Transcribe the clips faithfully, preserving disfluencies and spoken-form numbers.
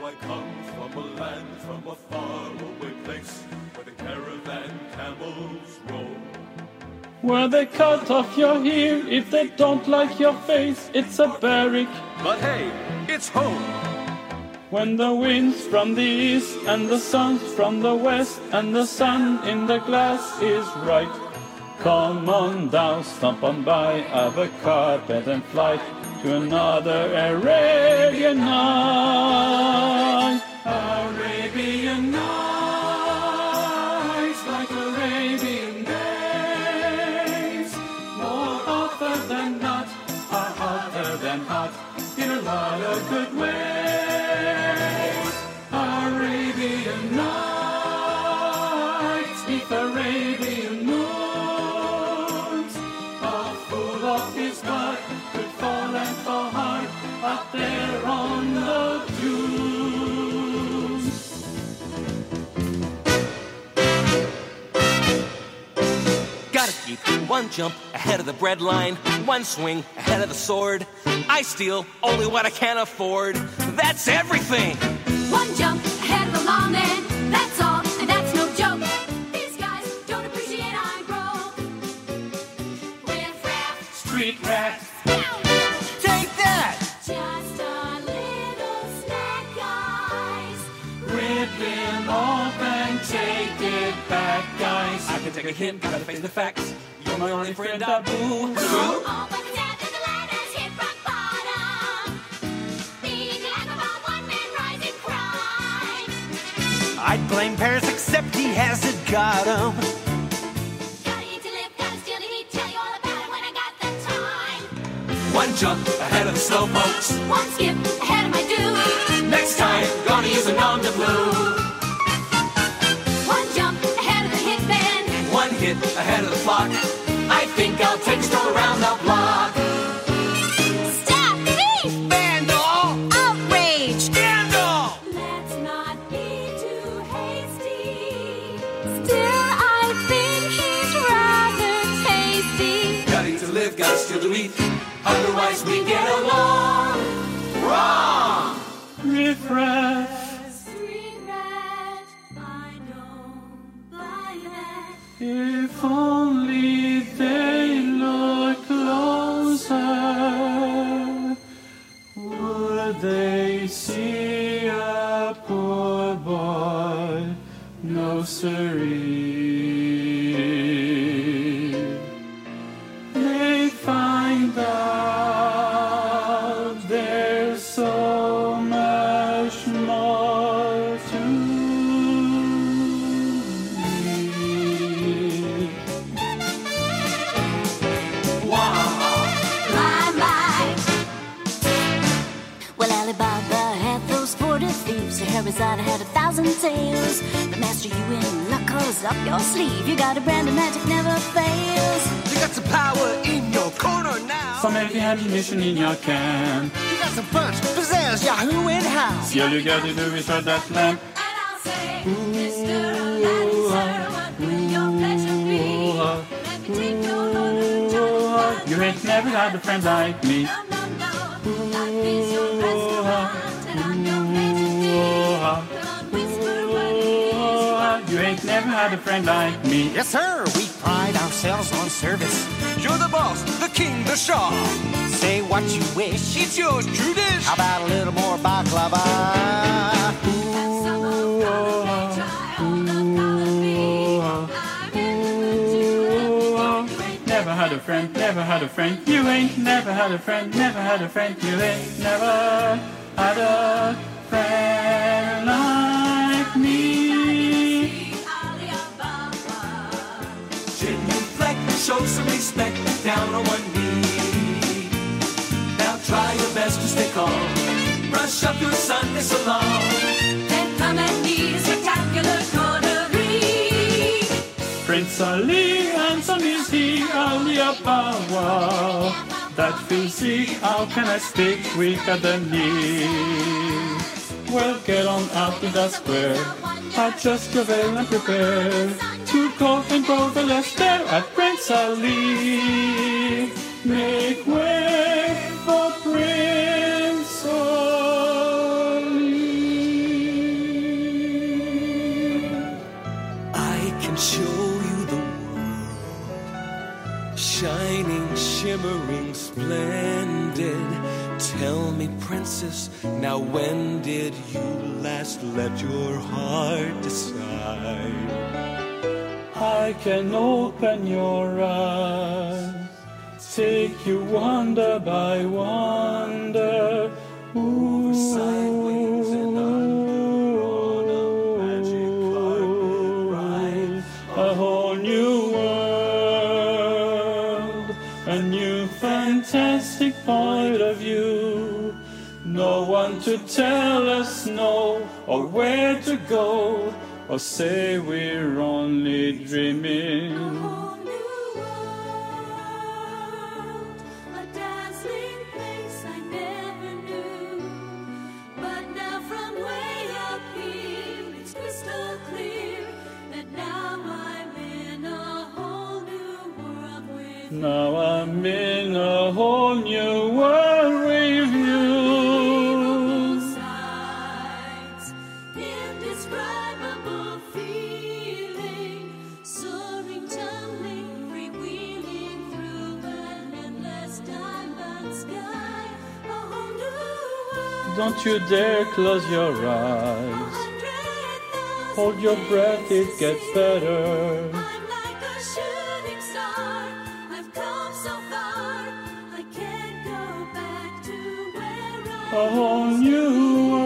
I come from a land, from a faraway place, where the caravan camels roll. Where they cut off your ear if they don't like your face. It's a barrack. But hey, it's home. When the wind's from the east and the sun's from the west, and the sun in the glass is right, come on down, stomp on by, have a carpet and flight to another Arabian night. Arabian nights, like Arabian days, more hotter than not, are hotter than hot, in a lot of good ways. Arabian nights, beneath Arabian moons, a fool of his heart could fall and fall hard out there on the dunes. Gotta keep one jump ahead of the bread line, one swing ahead of the sword. I steal only what I can afford. That's everything. One jump ahead of the lawman, that's all, and that's no joke. These guys don't appreciate I'm broke. Riff raff, Street rat, Take that! just a little snack, guys. rip him off and take it back, guys. I can take a hint, gotta face the facts. You're my only friend, Abu. All but the dad that the lad has hit rock bottom. Being lack about one man rising crime. I'd blame Paris, except he hasn't got him. Gotta eat to live, gotta steal to eat. Tell you all about it when I got the time. One jump ahead of the slowpokes. One skip ahead of my dude. Next time, gonna use a nom de blue. One jump ahead of the hit band. One hit ahead of the flock. I think I'll take a stroll around the block. Stop! Thief! Vandal! Outrage! Scandal! Let's not be too hasty. Still, I think he's rather tasty. Gotta eat to live, gotta steal to eat. Otherwise we get along. Wrong! Riff raff, Street rat, I don't buy that. if only they look closer, would they see a poor boy? No siree. They find out there's so much more to me. My, my. Well, Alibaba had those forty thieves. Scheherazade had a thousand tales. But master, you in luck, 'cause up your sleeve you got a brand of magic never fails. You got some power in your corner now. Some heavy ammunition in your can. You got some punch, pizzazz, Yahoo in house. See, all you gotta do is run that lamp. And I'll say, Mister Aladdin, sir, what will your pleasure be? Let me take your Lord John. You ain't never had a friend like me. No, no, no. Life is your restaurant, and I'm your maitre d'. Don't whisper what it is. You ain't never had a friend like me. Yes, sir, we pride ourselves on service. You're the boss, the king, the shah. Say what you wish, it's yours, true dish. How about a little more baklava? Some of them may try all the color I'm in the Never had a friend, never had a friend. You ain't never had a friend, never had a friend. You ain't never had a friend like me. Genuflect, show some respect, down on one knee. Now try your best to stay calm. Brush up your Sunday salon. Then come and meet a spectacular coterie. Prince Ali, handsome is he, Ali power. That physique, how can I speak weaker than he? Well, get on out in the square. Adjust your veil and prepare to court and go the Leicester at Prince Ali. Make way for Prince Ali. can show you the world, shining, shimmering, splendid. Tell me, princess, now when did you last let your heart decide? I can open your eyes, take you wonder by wonder. Ooh, sideways and undo on a magic carpet ride. A whole new world, a new fantastic point of view. No one to tell us no, or where to go, or say we're only dreaming. A whole new world, a dazzling place I never knew. But now from way up here, it's crystal clear that now I'm in a whole new world with you. Now I'm in a whole new world with you. Sights, indescribable feeling, soaring, tumbling, freewheeling through an endless diamond sky. A whole new world. Don't you dare close your eyes. Hold your breath, it gets better. I'm like a shooting star. I've come so far. I can't go back to where I A whole new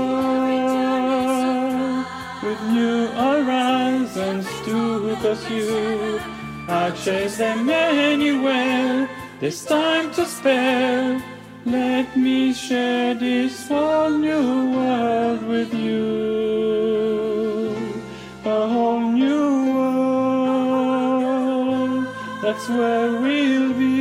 world with new horizons to pursue. I'll chase them anywhere. There's time to spare. Let me share this whole new world with you. A whole new world, that's where we'll be.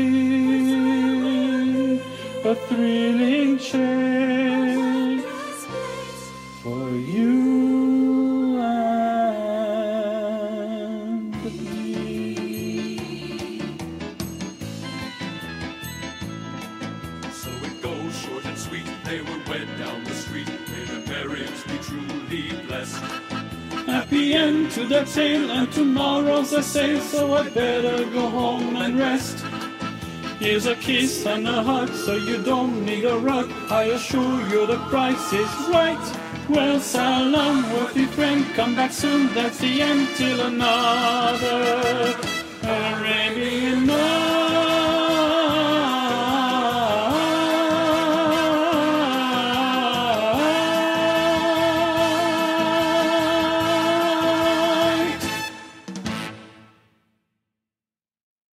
A thrilling chase for you and me. So it goes short and sweet. They were wed down the street. May their marriage be truly blessed. Happy end to the tale, and tomorrow's a sale, so I better go home and rest. Here's a kiss and a hug, so you don't need a rug. I assure you the price is right. Well, salam, worthy friend, come back soon. That's the end till another.